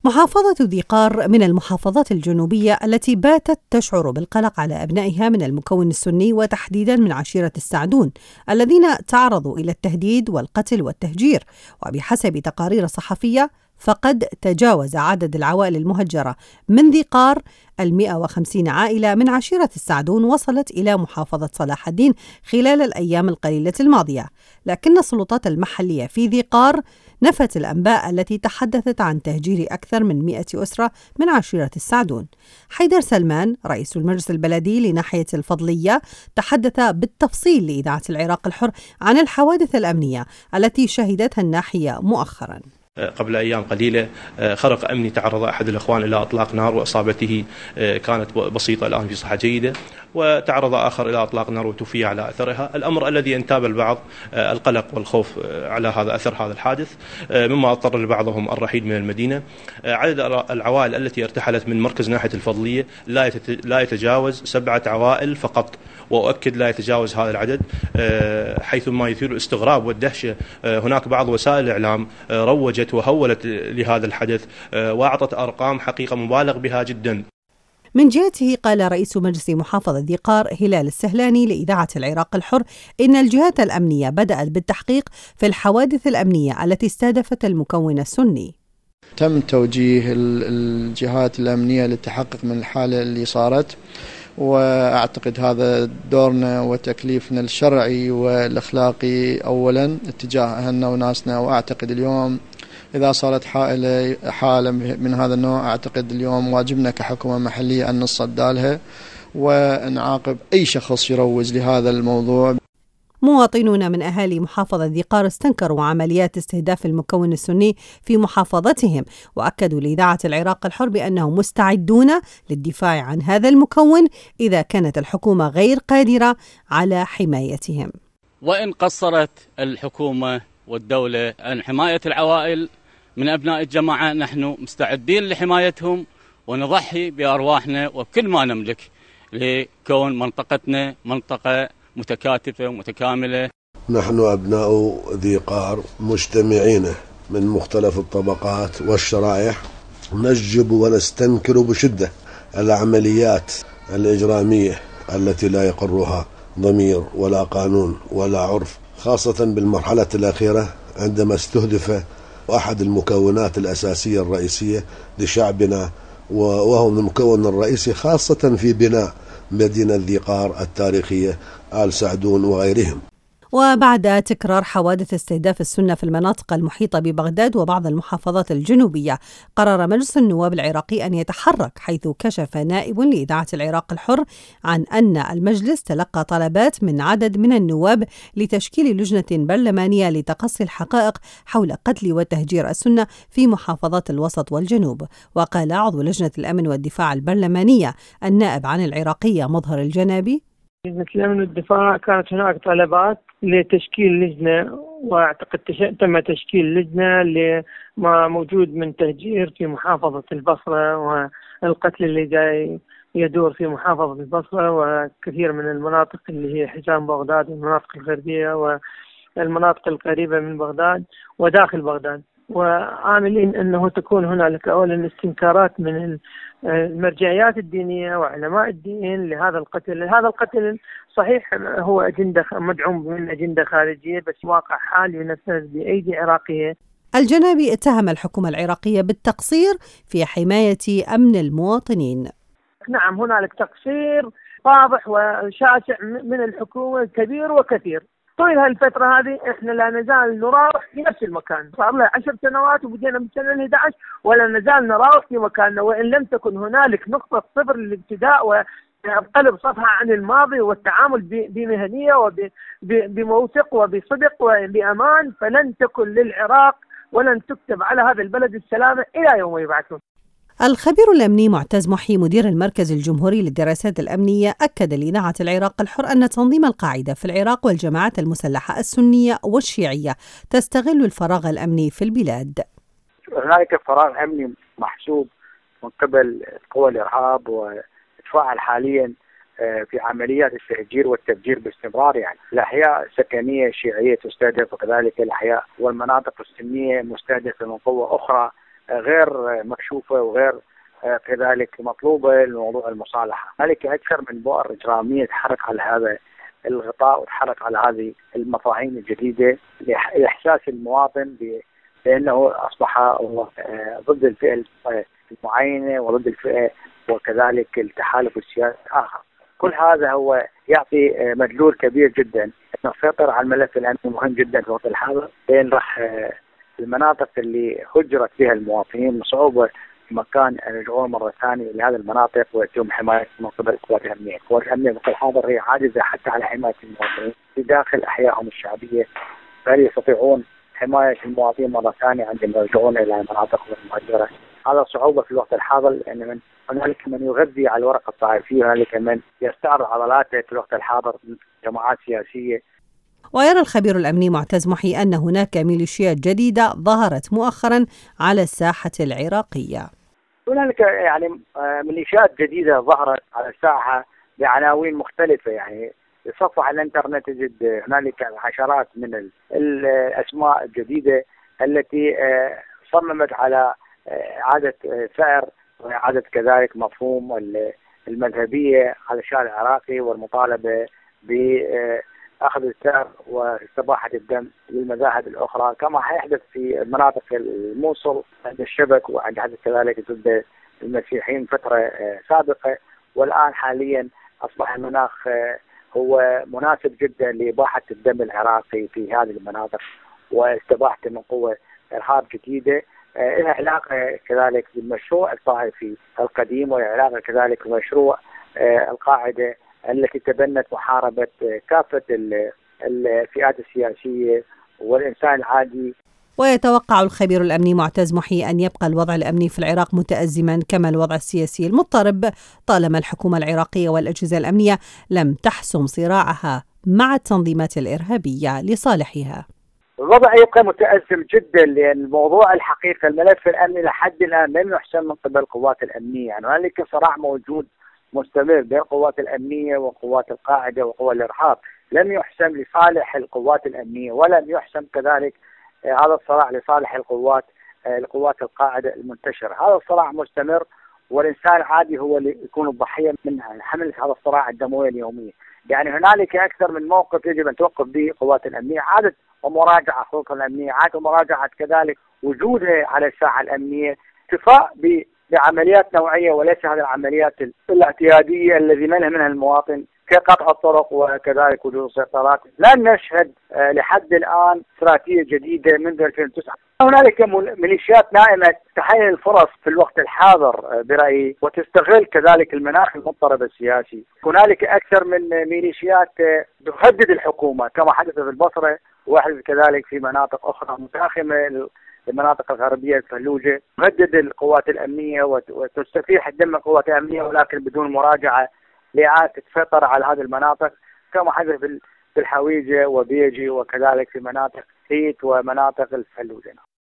محافظة ذي قار من المحافظات الجنوبية التي باتت تشعر بالقلق على أبنائها من المكون السني، وتحديدا من عشيرة السعدون الذين تعرضوا إلى التهديد والقتل والتهجير. وبحسب تقارير صحفية فقد تجاوز عدد العوائل المهجرة من ذي قار 150 عائلة من عشيرة السعدون وصلت إلى محافظة صلاح الدين خلال الأيام القليلة الماضية. لكن السلطات المحلية في ذي قار نفت الأنباء التي تحدثت عن تهجير أكثر من 100 أسرة من عشيرة السعدون. حيدر سلمان رئيس المجلس البلدي لناحية الفضلية تحدث بالتفصيل لإذاعة العراق الحر عن الحوادث الأمنية التي شهدتها الناحية مؤخرا. قبل أيام قليلة خرق أمني تعرض أحد الإخوان إلى إطلاق نار، وإصابته كانت بسيطة، الآن في صحة جيدة، وتعرض آخر إلى إطلاق نار وتوفي على أثرها. الأمر الذي انتاب البعض القلق والخوف على هذا أثر هذا الحادث، مما اضطر لبعضهم الرحيل من المدينة. عدد العوائل التي ارتحلت من مركز ناحية الفضلية لا يتجاوز 7 عوائل فقط، وأؤكد لا يتجاوز هذا العدد، حيث ما يثير الاستغراب والدهشة. هناك بعض وسائل الإعلام روجت وهولت لهذا الحدث وأعطت أرقام حقيقة مبالغ بها جدا. من جهته قال رئيس مجلس محافظة ذي قار هلال السهلاني لإذاعة العراق الحر إن الجهات الأمنية بدأت بالتحقيق في الحوادث الأمنية التي استهدفت المكون السني. تم توجيه الجهات الأمنية للتحقق من الحالة اللي صارت، وأعتقد هذا دورنا وتكليفنا الشرعي والأخلاقي أولا اتجاه أهلنا وناسنا. وأعتقد اليوم إذا صارت حالة من هذا النوع، أعتقد اليوم واجبنا كحكومة محلية أن نصدى لها ونعاقب أي شخص يروج لهذا الموضوع. مواطنون من أهالي محافظة ذي قار استنكروا عمليات استهداف المكون السني في محافظتهم، وأكدوا لإذاعة العراق الحر بأنهم مستعدون للدفاع عن هذا المكون إذا كانت الحكومة غير قادرة على حمايتهم. وإن قصرت الحكومة والدولة عن حماية العوائل من أبناء الجماعة، نحن مستعدين لحمايتهم ونضحي بأرواحنا وكل ما نملك لكون منطقتنا منطقة متكاتفة ومتكاملة. نحن أبناء ذي قار مجتمعين من مختلف الطبقات والشرائح، نجب ونستنكر بشدة العمليات الإجرامية التي لا يقرها ضمير ولا قانون ولا عرف، خاصة بالمرحلة الأخيرة عندما استهدف أحد المكونات الأساسية الرئيسية لشعبنا، وهو المكون الرئيسي خاصة في بناء مدينة ذي قار التاريخية آل سعدون وغيرهم. وبعد تكرار حوادث استهداف السنة في المناطق المحيطة ببغداد وبعض المحافظات الجنوبية، قرر مجلس النواب العراقي أن يتحرك، حيث كشف نائب لإذاعة العراق الحر عن أن المجلس تلقى طلبات من عدد من النواب لتشكيل لجنة برلمانية لتقصي الحقائق حول قتل وتهجير السنة في محافظات الوسط والجنوب. وقال عضو لجنة الأمن والدفاع البرلمانية النائب عن العراقية مظهر الجنابي: لجنة الأمن والدفاع كانت هناك طلبات لتشكيل لجنة، واعتقد تم تشكيل لجنة لما موجود من تهجير في محافظة البصرة والقتل اللي جاي يدور في محافظة البصرة وكثير من المناطق اللي هي حجام بغداد والمناطق الغربية والمناطق القريبة من بغداد وداخل بغداد، وعاملين أنه تكون هنالك أولا استنكارات من المرجعيات الدينية وعلماء الدين لهذا القتل. هذا القتل صحيح هو أجندة مدعوم من أجندة خارجية، بس واقع حال ينفذ بأيدي عراقية. الجنابي اتهم الحكومة العراقية بالتقصير في حماية أمن المواطنين. نعم، هنالك تقصير واضح وشاسع من الحكومة كبير وكثير. طول هالفترة هذه احنا لا نزال نراوح في نفس المكان، صار لنا 10 سنوات وبدينا من سنة 11 ولا نزال نراوح في مكاننا، وإن لم تكن هنالك نقطة صفر للابتداء وقلب صفحة عن الماضي والتعامل بمهنية وبموثق وبصدق وبأمان، فلن تكن للعراق ولن تكتب على هذا البلد السلامة إلى يوم يبعثون. الخبير الأمني معتز محي مدير المركز الجمهوري للدراسات الأمنية أكد لإذاعة العراق الحر أن تنظيم القاعدة في العراق والجماعات المسلحة السنية والشيعية تستغل الفراغ الأمني في البلاد. هنالك فراغ أمني محسوب من قبل قوى الإرهاب وتفاعل حاليا في عمليات التهجير والتفجير باستمرار. يعني الأحياء السكنية الشيعية تستهدف، وكذلك الأحياء والمناطق السنية مستهدفة من قوة أخرى غير مكشوفة وغير كذلك مطلوبة لموضوع المصالحة. هنالك أكثر من بؤر إجرامية تحرك على هذا الغطاء وتحرك على هذه المفاهيم الجديدة لإحساس المواطن بأنه أصبح ضد الفئة المعينة وضد الفئة وكذلك التحالف السياسي الآخر. كل هذا هو يعطي مدلول كبير جدا أن السيطرة على الملف الأمني مهم جدا في الوقت الحاضر، لأن راح المناطق اللي هجرت فيها المواطنين بصعوبة مكان يرجعون مرة ثانية لهذه المناطق ويتم حماية من قبل القوات الأمنية. القوات الأمنية في الوقت الحاضر هي عاجزة حتى على حماية المواطنين في داخل أحيائهم الشعبية، فهل يستطيعون حماية المواطنين مرة ثانية عندما يرجعون إلى مناطقهم المهجرة؟ هذا صعوبة في الوقت الحاضر، لأن هنالك من يغذي على الورقة الطائفية، وهنالك من يستعرض عضلاته في الوقت الحاضر من جماعات سياسية. ويرى الخبير الأمني معتز محي أن هناك ميليشيات جديدة ظهرت مؤخرا على الساحة العراقية. هنالك يعني ميليشيات جديدة ظهرت على الساحة بعناوين مختلفة، يعني صفحة الانترنت تجد هنالك عشرات من الأسماء الجديدة التي صممت على إعادة ثأر وإعادة كذلك مفهوم المذهبية على الشارع العراقي والمطالبة بأخذ الثأر واستباحة الدم للمذاهب الأخرى، كما حيحدث في مناطق الموصل عند الشبك وعند حدث كذلك ضد المسيحيين فترة سابقة. والآن حاليا أصبح المناخ هو مناسب جدا لإباحة الدم العراقي في هذه المناطق واستباحته من قوة إرهاب جديدة لها علاقة كذلك بالمشروع الطائفي القديم، وعلاقة كذلك بمشروع القاعدة التي تبنت محاربة كافة الفئات السياسية والإنسان العادي. ويتوقع الخبير الأمني معتز محي أن يبقى الوضع الأمني في العراق متأزما كما الوضع السياسي المضطرب طالما الحكومة العراقية والأجهزة الأمنية لم تحسم صراعها مع التنظيمات الإرهابية لصالحها. الوضع يبقى متأزم جدا، لأن الموضوع الحقيقة الملف الأمني لحد الآن لم يحسم من قبل القوات الأمنية. يعني هنالك صراع موجود مستمر بين القوات الأمنية وقوات القاعدة وقوى الإرهاب، لم يحسم لصالح القوات الأمنية ولم يحسم كذلك هذا الصراع لصالح القوات القاعدة المنتشرة. هذا الصراع مستمر، والإنسان العادي هو اللي يكون الضحية من حملة هذا الصراع الدموية اليومية. يعني هنالك أكثر من موقف يجب أن توقف به قوات الأمنية، عادة ومراجعة حقوق الأمنية، عادة ومراجعة كذلك وجودها على الساحة الأمنية، اكتفاء بعمليات نوعية وليس هذه العمليات الاعتيادية الذي منها المواطن كقطع الطرق وكذلك وجود السيطرات. لن نشهد لحد الآن استراتيجية جديدة منذ 2009. هنالك ميليشيات نائمة تحيل الفرص في الوقت الحاضر برأيي وتستغل كذلك المناخ المضطرب السياسي. هنالك أكثر من ميليشيات تهدد الحكومة كما حدث في البصرة وحدث كذلك في مناطق أخرى متاخمة المناطق الغربية الفلوجة، تهدد القوات الأمنية وتستفيح الدم القوات الأمنية ولكن بدون مراجعة لإعادة السيطرة على هذه المناطق كما حدث في الحويجة وبيجي وكذلك في مناطق هيت ومناطق الفلوجة.